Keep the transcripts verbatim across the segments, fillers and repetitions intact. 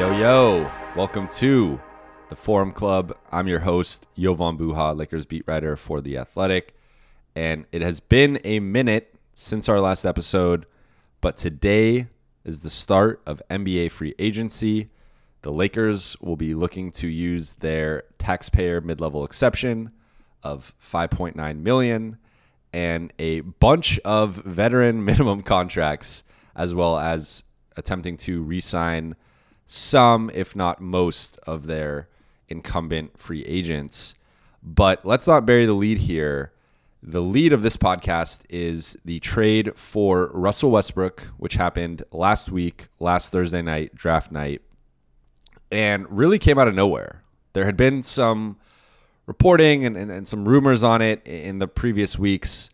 Yo, yo, welcome to the Forum Club. I'm your host, Jovan Buha, Lakers beat writer for The Athletic. And it has been a minute since our last episode, but today is the start of N B A free agency. The Lakers will be looking to use their taxpayer mid-level exception of five point nine million dollars and a bunch of veteran minimum contracts, as well as attempting to re-sign some, if not most, of their incumbent free agents. But let's not bury the lead here. The lead of this podcast is the trade for Russell Westbrook, which happened last week, last Thursday night, draft night, and really came out of nowhere. There had been some reporting and, and, and some rumors on it in the previous weeks,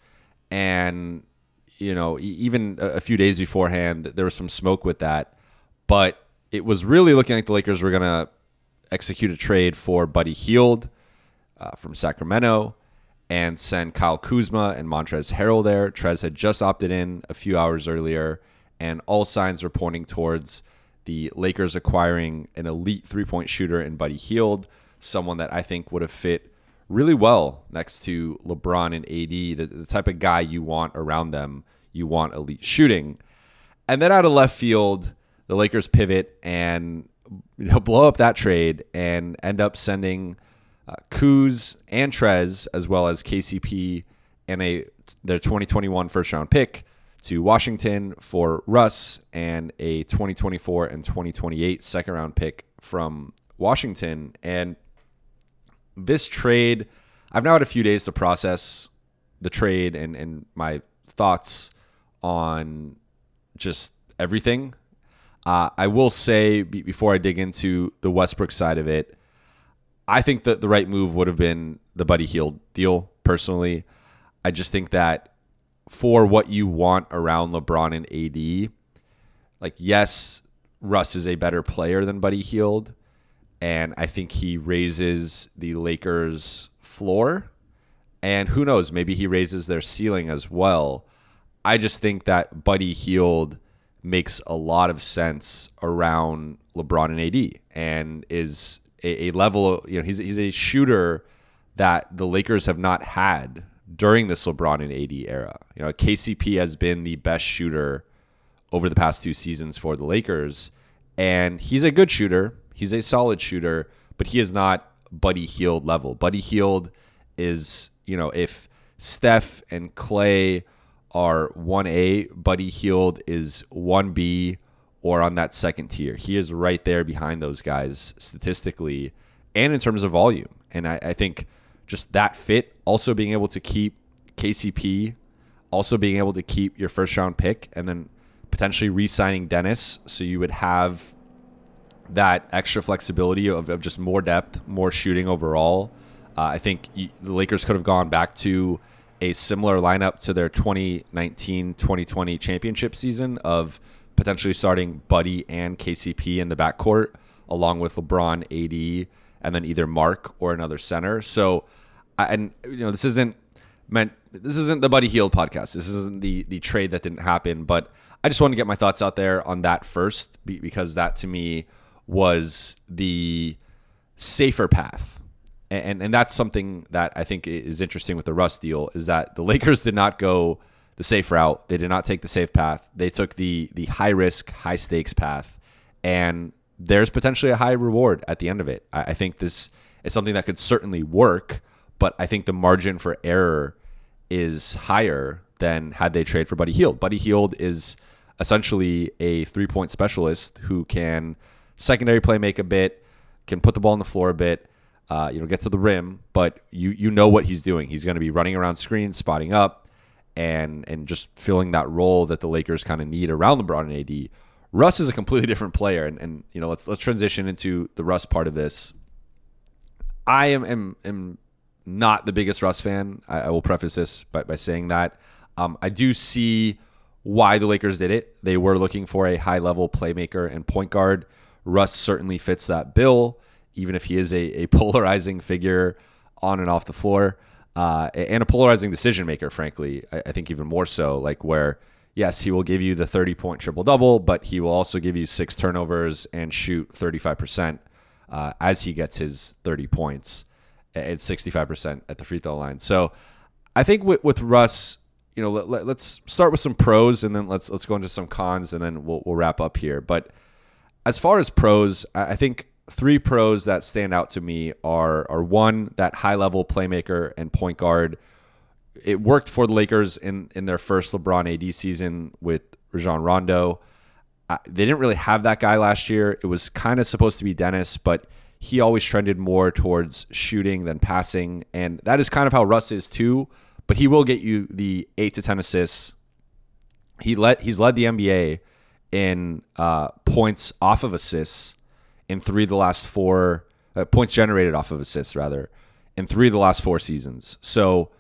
and you know, even a few days beforehand, there was some smoke with that. But it was really looking like the Lakers were going to execute a trade for Buddy Hield uh, from Sacramento and send Kyle Kuzma and Montrezl Harrell there. Trez had just opted in a few hours earlier, and all signs were pointing towards the Lakers acquiring an elite three-point shooter in Buddy Hield, someone that I think would have fit really well next to LeBron and A D, the, the type of guy you want around them. You want elite shooting. And then out of left field, the Lakers pivot and you know, blow up that trade and end up sending uh, Kuz and Trez, as well as K C P and a their twenty twenty-one first-round pick to Washington for Russ, and a twenty twenty-four and twenty twenty-eight second-round pick from Washington. And this trade, I've now had a few days to process the trade and, and my thoughts on just everything. Uh, I will say, be, before I dig into the Westbrook side of it, I think that the right move would have been the Buddy Hield deal, personally. I just think that for what you want around LeBron and A D, like, yes, Russ is a better player than Buddy Hield, and I think he raises the Lakers' floor. And who knows, maybe he raises their ceiling as well. I just think that Buddy Hield makes a lot of sense around LeBron and A D, and is a, a level, you know, he's, he's a shooter that the Lakers have not had during this LeBron and A D era. You know, K C P has been the best shooter over the past two seasons for the Lakers, and he's a good shooter. He's a solid shooter, but he is not Buddy Hield level. Buddy Hield is, you know, if Steph and Clay are one A, Buddy Hield is one B, or on that second tier. He is right there behind those guys statistically and in terms of volume. And I, I think just that fit, also being able to keep K C P, also being able to keep your first round pick, and then potentially re-signing Dennis, so you would have that extra flexibility of, of just more depth, more shooting overall. Uh, I think you, the Lakers could have gone back to a similar lineup to their twenty nineteen twenty twenty championship season of potentially starting Buddy and K C P in the backcourt, along with LeBron, A D, and then either Mark or another center. So, and you know, this isn't meant. This isn't the Buddy Hield podcast. This isn't the the trade that didn't happen. But I just want to get my thoughts out there on that first, because that to me was the safer path. And and that's something that I think is interesting with the Russ deal, is that the Lakers did not go the safe route. They did not take the safe path. They took the the high risk, high stakes path, and there's potentially a high reward at the end of it. I, I think this is something that could certainly work, but I think the margin for error is higher than had they trade for Buddy Hield. Buddy Hield is essentially a three-point specialist who can secondary play make a bit, can put the ball on the floor a bit, uh, you know, get to the rim, but you you know what he's doing. He's going to be running around screens, spotting up, and and just filling that role that the Lakers kind of need around LeBron and A D. Russ is a completely different player, and, and you know, let's let's transition into the Russ part of this. I am am, am not the biggest Russ fan. I, I will preface this by, by saying that. Um, I do see why the Lakers did it. They were looking for a high-level playmaker and point guard. Russ certainly fits that bill, even if he is a, a polarizing figure on and off the floor, uh, and a polarizing decision maker, frankly. I, I think even more so, like where, yes, he will give you the thirty-point triple-double, but he will also give you six turnovers and shoot thirty-five percent uh, as he gets his thirty points and sixty-five percent at the free throw line. So I think with, with Russ, you know, let, let, let's start with some pros and then let's let's go into some cons and then we'll, we'll wrap up here. But as far as pros, I think three pros that stand out to me are, are one, that high-level playmaker and point guard. It worked for the Lakers in, in their first LeBron A D season with Rajon Rondo. Uh, they didn't really have that guy last year. It was kind of supposed to be Dennis, but he always trended more towards shooting than passing, and that is kind of how Russ is too, but he will get you the eight to ten assists. He led, he's led the N B A in uh, points off of assists in three of the last four, uh, points generated off of assists, rather, in three of the last four seasons. So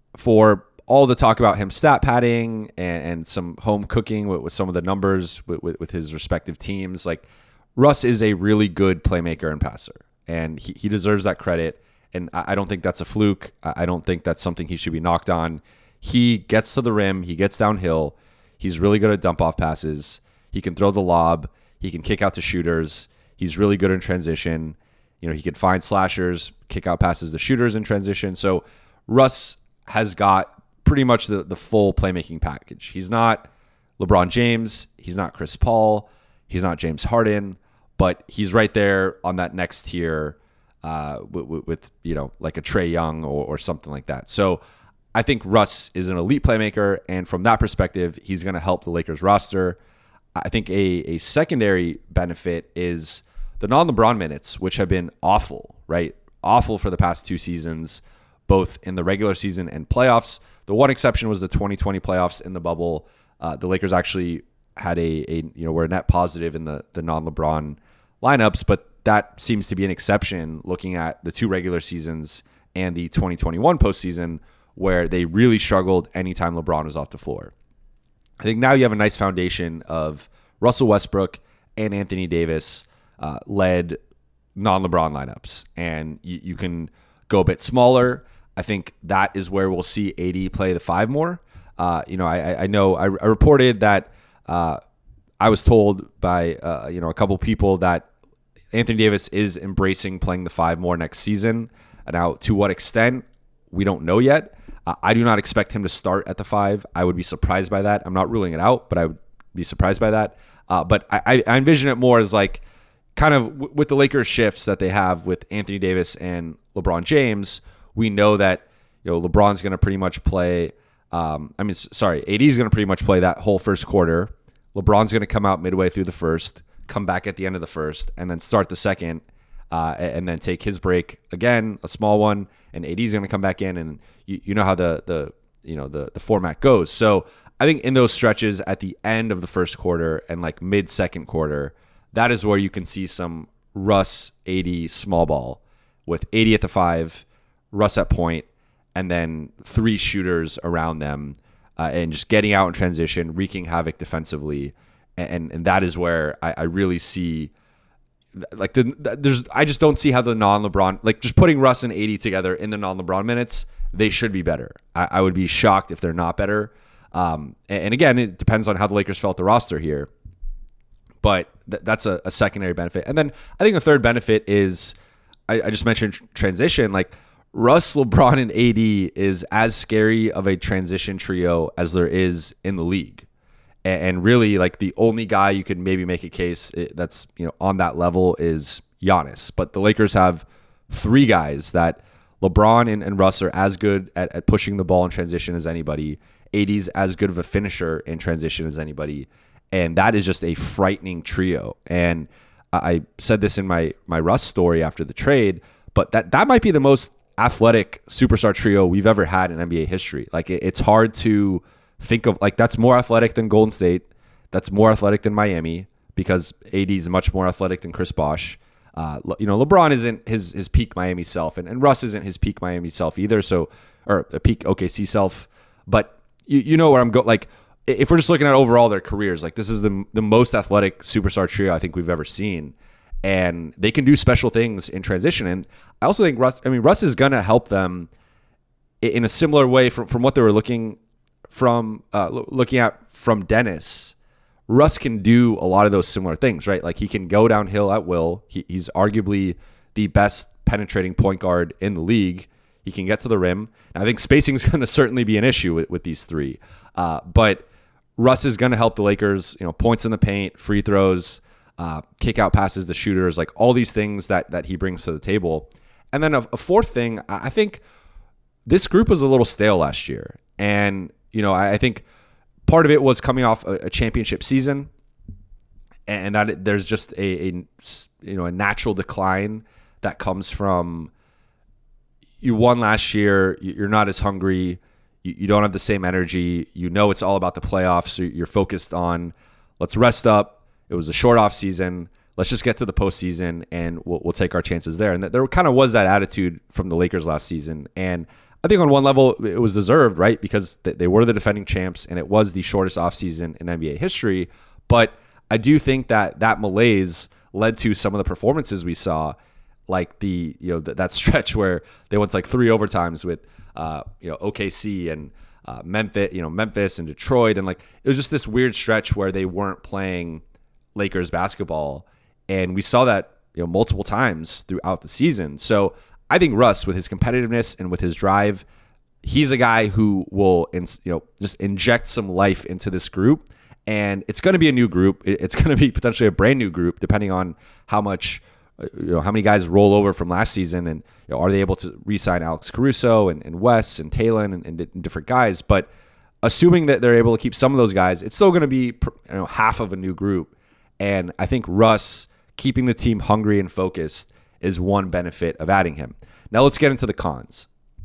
for all the talk about him stat padding and, and some home cooking with, with some of the numbers with, with, with his respective teams, like Russ is a really good playmaker and passer, and he, he deserves that credit. And I, I don't think that's a fluke. I, I don't think that's something he should be knocked on. He gets to the rim. He gets downhill. He's really good at dump off passes. He can throw the lob. He can kick out to shooters. He's really good in transition. You know, he can find slashers, kick out passes to shooters in transition. So Russ has got pretty much the, the full playmaking package. He's not LeBron James. He's not Chris Paul. He's not James Harden, but he's right there on that next tier uh, with, with, you know, like a Trae Young or, or something like that. So I think Russ is an elite playmaker, and from that perspective, he's going to help the Lakers roster. I think a, a secondary benefit is the non-LeBron minutes, which have been awful, right? Awful for the past two seasons, both in the regular season and playoffs. The one exception was the twenty twenty playoffs in the bubble. Uh, the Lakers actually had a, a you know, were net positive in the, the non-LeBron lineups, but that seems to be an exception looking at the two regular seasons and the twenty twenty-one postseason, where they really struggled anytime LeBron was off the floor. I think now you have a nice foundation of Russell Westbrook and Anthony Davis uh, led non-LeBron lineups, and you, you can go a bit smaller. I think that is where we'll see A D play the five more. Uh, you know, I, I know I, I reported that uh, I was told by uh, you know a couple people that Anthony Davis is embracing playing the five more next season. Now, to what extent, we don't know yet. Uh, I do not expect him to start at the five. I would be surprised by that. I'm not ruling it out, but I would be surprised by that. Uh, but I, I envision it more as like kind of w- with the Lakers shifts that they have with Anthony Davis and LeBron James. We know that, you know, LeBron's going to pretty much play. Um, I mean, sorry, A D's going to pretty much play that whole first quarter. LeBron's going to come out midway through the first, come back at the end of the first, and then start the second. Uh, and then take his break again, a small one, and A D's going to come back in, and you, you know how the the you know the the format goes. So I think in those stretches at the end of the first quarter and like mid second quarter, that is where you can see some Russ A D small ball with A D at the five, Russ at point, and then three shooters around them, uh, and just getting out in transition, wreaking havoc defensively, and and that is where I, I really see. Like the, there's, I just don't see how the non-LeBron, like just putting Russ and A D together in the non-LeBron minutes, they should be better. I, I would be shocked if they're not better. Um, and, and again, it depends on how the Lakers felt the roster here, but th- that's a, a secondary benefit. And then I think the third benefit is, I, I just mentioned transition. Like Russ, LeBron, and A D is as scary of a transition trio as there is in the league. And really, like the only guy you could maybe make a case that's, you know, on that level is Giannis. But the Lakers have three guys that LeBron and, and Russ are as good at, at pushing the ball in transition as anybody. A D's as good of a finisher in transition as anybody. And that is just a frightening trio. And I said this in my my Russ story after the trade, but that, that might be the most athletic superstar trio we've ever had in N B A history. Like it, it's hard to think of, like, that's more athletic than Golden State. That's more athletic than Miami because A D is much more athletic than Chris Bosh. Uh, you know, LeBron isn't his his peak Miami self, and, and Russ isn't his peak Miami self either. So, or a peak O K C self. But you you know where I'm going. Like, if we're just looking at overall their careers, like this is the the most athletic superstar trio I think we've ever seen, and they can do special things in transition. And I also think Russ. I mean, Russ is gonna help them in a similar way from from what they were looking from uh, looking at from Dennis, Russ can do a lot of those similar things, right? Like he can go downhill at will. He, he's arguably the best penetrating point guard in the league. He can get to the rim. And I think spacing is going to certainly be an issue with, with these three. Uh, but Russ is going to help the Lakers, you know, points in the paint, free throws, uh, kick out passes to shooters, like all these things that that he brings to the table. And then a, a fourth thing, I think this group was a little stale last year. And, you know, I, I think part of it was coming off a, a championship season, and that it, there's just a, a, you know, a natural decline that comes from you won last year, you're not as hungry, you, you don't have the same energy, you know it's all about the playoffs, so you're focused on let's rest up. It was a short off season. Let's just get to the postseason and we'll, we'll take our chances there. And there kind of was that attitude from the Lakers last season. And I think on one level it was deserved, right? Because they were the defending champs and it was the shortest offseason in N B A history. But I do think that that malaise led to some of the performances we saw, like the, you know, th- that stretch where they went to like three overtimes with, uh, you know, O K C and uh, Memphis, you know, Memphis and Detroit. And like, it was just this weird stretch where they weren't playing Lakers basketball. And we saw that, you know, multiple times throughout the season. So I think Russ, with his competitiveness and with his drive, he's a guy who will, you know, just inject some life into this group. And it's going to be a new group. It's going to be potentially a brand new group, depending on how much, you know, how many guys roll over from last season, and you know, are they able to re-sign Alex Caruso and, and Wes and Talon and, and, and different guys? But assuming that they're able to keep some of those guys, it's still going to be, you know, half of a new group. And I think Russ keeping the team hungry and focused is one benefit of adding him. Now let's get into the cons.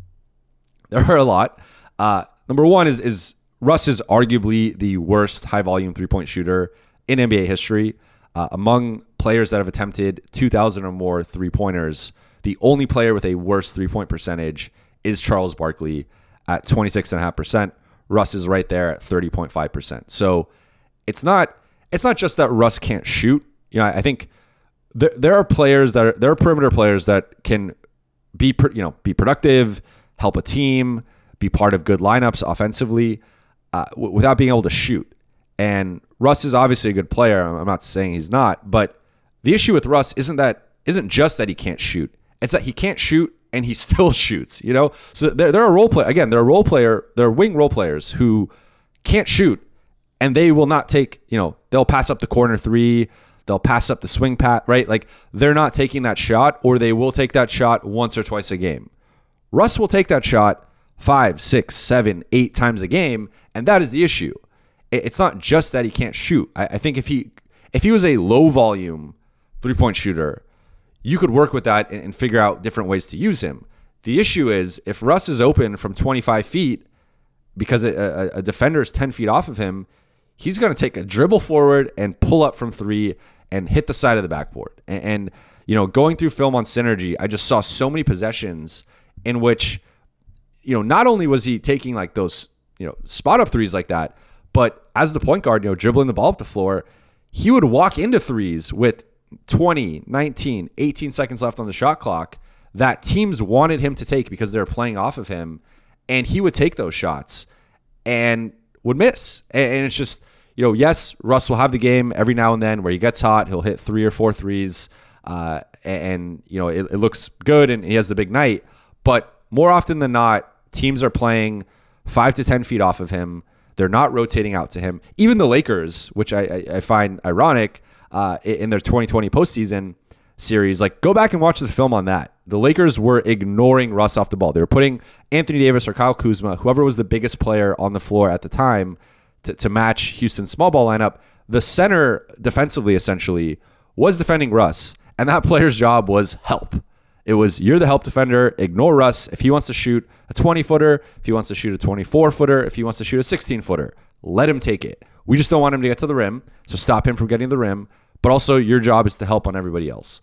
There are a lot. Uh, number one is is Russ is arguably the worst high-volume three-point shooter in N B A history. Uh, among players that have attempted two thousand or more three-pointers, the only player with a worse three-point percentage is Charles Barkley at twenty-six point five percent. Russ is right there at thirty point five percent. So it's not it's not just that Russ can't shoot. You know, I think there there are players that are there are perimeter players that can be you know be productive, help a team, be part of good lineups offensively, uh, w- without being able to shoot. And Russ is obviously a good player. I'm not saying he's not, but the issue with Russ isn't that isn't just that he can't shoot. It's that he can't shoot and he still shoots. You know, so there there are role play again. There are role player, there are wing role players who can't shoot, and they will not take. You know, they'll pass up the corner three, they'll pass up the swing pat, right? Like they're not taking that shot, or they will take that shot once or twice a game. Russ will take that shot five, six, seven, eight times a game, and that is the issue. It's not just that he can't shoot. I, I think if he if he was a low volume three-point shooter, you could work with that and, and figure out different ways to use him. The issue is if Russ is open from twenty-five feet because a, a, a defender is ten feet off of him, he's going to take a dribble forward and pull up from three and hit the side of the backboard. And, and you know, going through film on Synergy, I just saw so many possessions in which, you know, not only was he taking like those, you know, spot up threes like that, but as the point guard, you know, dribbling the ball up the floor, he would walk into threes with twenty, nineteen, eighteen seconds left on the shot clock that teams wanted him to take because they were playing off of him. And he would take those shots and would miss. And it's just, you know, yes, Russ will have the game every now and then where he gets hot. He'll hit three or four threes. Uh, and, you know, it, it looks good and he has the big night. But more often than not, teams are playing five to ten feet off of him. They're not rotating out to him. Even the Lakers, which I, I, I find ironic, uh, in their twenty twenty postseason series, like go back and watch the film on that. The Lakers were ignoring Russ off the ball. They were putting Anthony Davis or Kyle Kuzma, whoever was the biggest player on the floor at the time, to, to match Houston's small ball lineup. The center defensively, essentially, was defending Russ, and that player's job was help. It was, you're the help defender, ignore Russ. If he wants to shoot a twenty-footer, if he wants to shoot a twenty-four-footer, if he wants to shoot a sixteen-footer, let him take it. We just don't want him to get to the rim, so stop him from getting to the rim. But also, your job is to help on everybody else.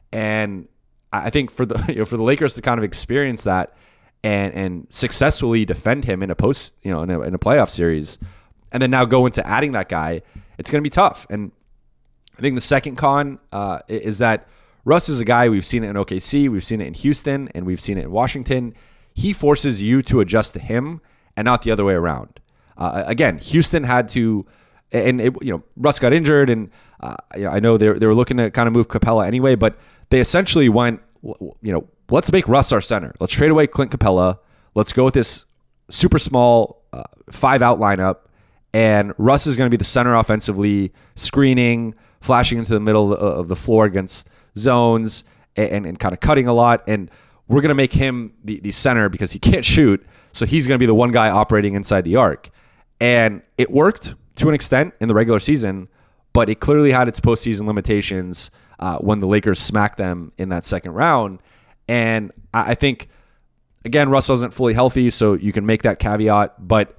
And I think for the you know for the Lakers to kind of experience that and and successfully defend him in a post, you know, in a, in a playoff series, and then now go into adding that guy, it's going to be tough. And I think the second con uh, is that Russ is a guy, we've seen it in O K C, we've seen it in Houston, and we've seen it in Washington. He forces you to adjust to him and not the other way around. Uh, again, Houston had to, and it, you know, Russ got injured, and uh, you know, I know they they were looking to kind of move Capella anyway, but they essentially went, you know, let's make Russ our center. Let's trade away Clint Capella. Let's go with this super small uh, five out lineup, and Russ is going to be the center offensively, screening, flashing into the middle of the floor against zones, and, and kind of cutting a lot. And we're going to make him the, the center because he can't shoot. So he's going to be the one guy operating inside the arc. And it worked to an extent in the regular season, but it clearly had its postseason limitations uh, when the Lakers smacked them in that second round. And I, I think, again, Russ wasn't fully healthy, so you can make that caveat. But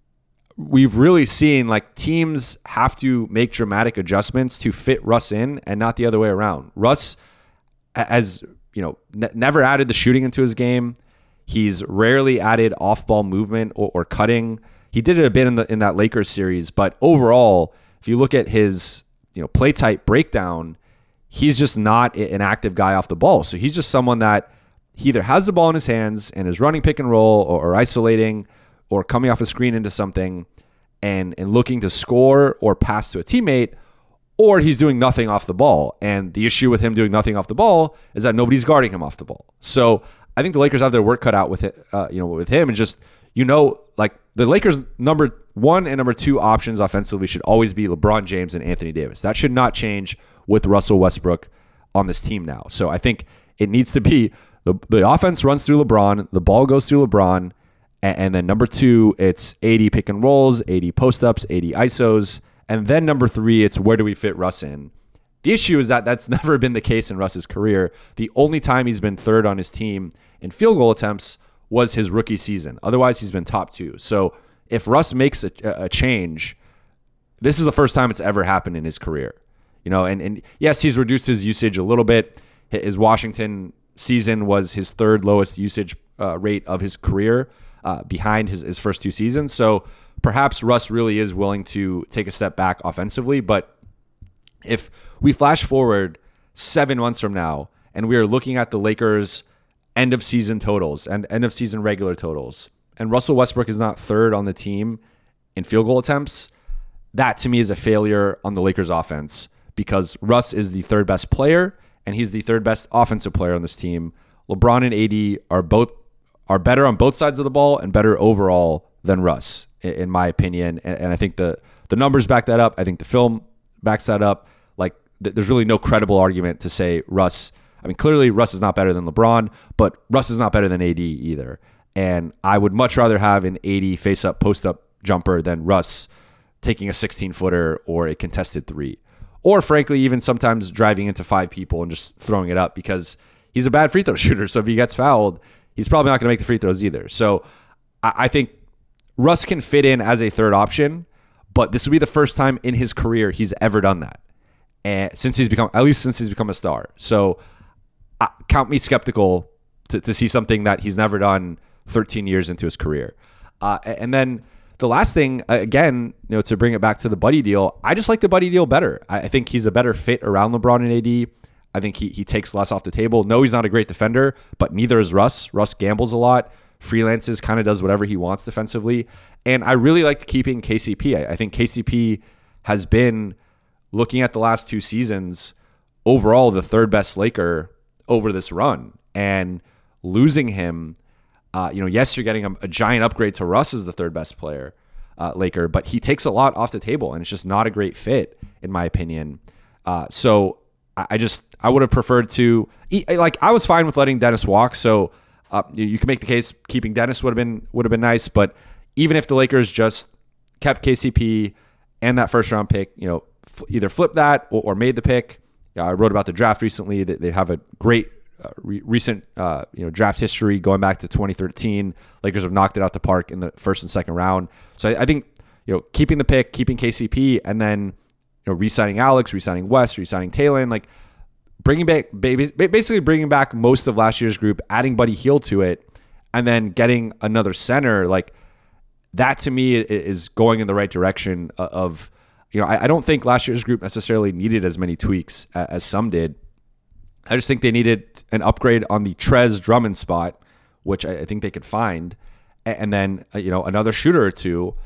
we've really seen like teams have to make dramatic adjustments to fit Russ in and not the other way around. Russ has, you know, n- never added the shooting into his game. He's rarely added off-ball movement or, or cutting. He did it a bit in the in that Lakers series, but overall, if you look at his, you know, play type breakdown, he's just not an active guy off the ball. So he's just someone that he either has the ball in his hands and is running pick and roll or, or isolating or coming off a screen into something and and looking to score or pass to a teammate, or he's doing nothing off the ball. And the issue with him doing nothing off the ball is that nobody's guarding him off the ball. So I think the Lakers have their work cut out with it, uh, you know, with him. And just, you know, like the Lakers' number one and number two options offensively should always be LeBron James and Anthony Davis. That should not change with Russell Westbrook on this team now. So I think it needs to be the the offense runs through LeBron, the ball goes through LeBron, and, and then number two, it's A D pick and rolls, A D post-ups, A D I S Os, and then number three, it's where do we fit Russ in? The issue is that that's never been the case in Russ's career. The only time he's been third on his team in field goal attempts was his rookie season. Otherwise, he's been top two. So if Russ makes a, a change, this is the first time it's ever happened in his career. You know, and, and yes, he's reduced his usage a little bit. His Washington season was his third lowest usage uh, rate of his career, uh, behind his, his first two seasons. So perhaps Russ really is willing to take a step back offensively. But if we flash forward seven months from now and we are looking at the Lakers' end of season totals and end of season regular totals, and Russell Westbrook is not third on the team in field goal attempts, that to me is a failure on the Lakers offense, because Russ is the third best player and he's the third best offensive player on this team. LeBron and A D are both are better on both sides of the ball and better overall than Russ, in my opinion. And, and I think the the numbers back that up. I think the film backs that up. Like th- there's really no credible argument to say Russ. I mean, clearly Russ is not better than LeBron, but Russ is not better than A D either. And I would much rather have an A D face-up, post-up jumper than Russ taking a sixteen-footer or a contested three. Or frankly, even sometimes driving into five people and just throwing it up, because he's a bad free throw shooter. So if he gets fouled, he's probably not going to make the free throws either. So I, I think Russ can fit in as a third option, but this will be the first time in his career he's ever done that. And since he's become, at least since he's become a star. So uh, count me skeptical to, to see something that he's never done thirteen years into his career. Uh, and then the last thing, again, you know, to bring it back to the Buddy deal, I just like the Buddy deal better. I think he's a better fit around LeBron and A D. I think he he takes less off the table. No, he's not a great defender, but neither is Russ. Russ gambles a lot, freelances, kind of does whatever he wants defensively. And I really liked keeping K C P. I, I think K C P has been, looking at the last two seasons, overall the third best Laker over this run. And losing him, Uh, you know, yes, you're getting a, a giant upgrade to Russ as the third best player, uh, Laker, but he takes a lot off the table, and it's just not a great fit, in my opinion. Uh, so I, I just, I would have preferred to, like, I was fine with letting Dennis walk. So uh, you, you can make the case keeping Dennis would have been would have been nice, but even if the Lakers just kept K C P and that first round pick, you know, f- either flip that or, or made the pick. Uh, I wrote about the draft recently that they have a great Uh, re- recent uh, you know draft history going back to twenty thirteen. Lakers have knocked it out the park in the first and second round. So I, I think, you know, keeping the pick, keeping K C P, and then, you know, re-signing Alex, re-signing West, re-signing Talen, like bringing back basically bringing back most of last year's group, adding Buddy Hield to it, and then getting another center, like that to me is going in the right direction. Of, you know, I, I don't think last year's group necessarily needed as many tweaks as some did. I just think they needed an upgrade on the Trez Drummond spot, which I think they could find, and then, you know, another shooter or two.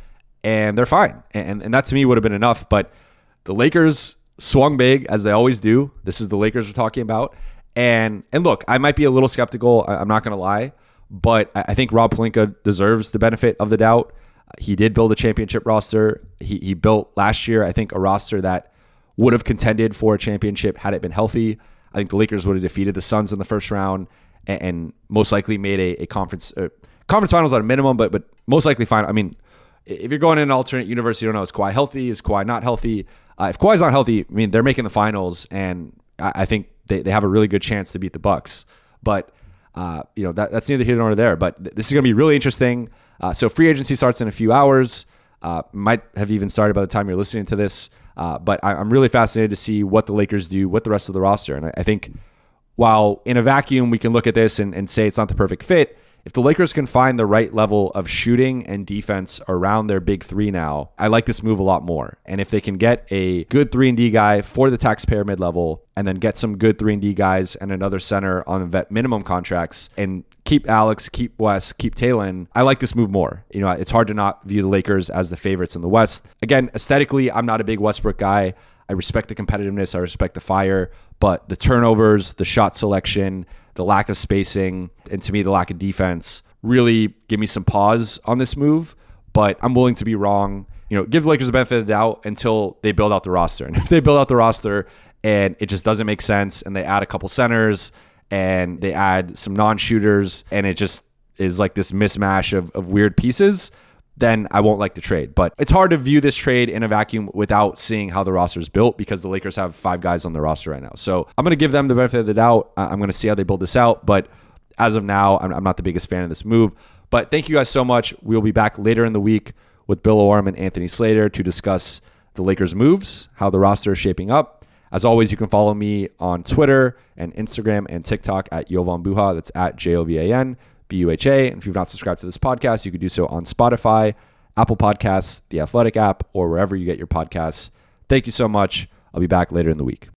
and they're fine. And, and that to me would have been enough. But the Lakers swung big, as they always do. This is the Lakers we're talking about. And and look, I might be a little skeptical. I'm not going to lie. But I think Rob Pelinka deserves the benefit of the doubt. He did build a championship roster. He, he built last year, I think, a roster that would have contended for a championship had it been healthy. I think the Lakers would have defeated the Suns in the first round and, and most likely made a, a conference uh, conference finals at a minimum, but but most likely final. I mean, if you're going in an alternate universe, you don't know, is Kawhi healthy? Is Kawhi not healthy? Uh, if Kawhi's not healthy, I mean, they're making the finals, and I, I think they, they have a really good chance to beat the Bucks. But uh, you know that, that's neither here nor there. But th- this is going to be really interesting. Uh, so free agency starts in a few hours. Uh, might have even started by the time you're listening to this. Uh, but I, I'm really fascinated to see what the Lakers do with the rest of the roster. And I, I think while in a vacuum, we can look at this and, and say it's not the perfect fit, if the Lakers can find the right level of shooting and defense around their big three now, I like this move a lot more. And if they can get a good three and D guy for the taxpayer mid-level and then get some good three and D guys and another center on vet minimum contracts and keep Alex, keep Wes, keep Talen, I like this move more. You know, it's hard to not view the Lakers as the favorites in the West. Again, aesthetically, I'm not a big Westbrook guy. I respect the competitiveness. I respect the fire. But the turnovers, the shot selection, the lack of spacing, and to me, the lack of defense really give me some pause on this move. But I'm willing to be wrong. You know, give the Lakers the benefit of the doubt until they build out the roster. And if they build out the roster and it just doesn't make sense and they add a couple centers and they add some non-shooters and it just is like this mismatch of, of weird pieces, then I won't like the trade. But it's hard to view this trade in a vacuum without seeing how the roster is built because the Lakers have five guys on the roster right now. So I'm going to give them the benefit of the doubt. I'm going to see how they build this out. But as of now, I'm not the biggest fan of this move. But thank you guys so much. We'll be back later in the week with Bill Oram and Anthony Slater to discuss the Lakers' moves, how the roster is shaping up. As always, you can follow me on Twitter and Instagram and TikTok at Jovan Buha. That's at J O V A N B U H A. And if you've not subscribed to this podcast, you could do so on Spotify, Apple Podcasts, the Athletic app, or wherever you get your podcasts. Thank you so much. I'll be back later in the week.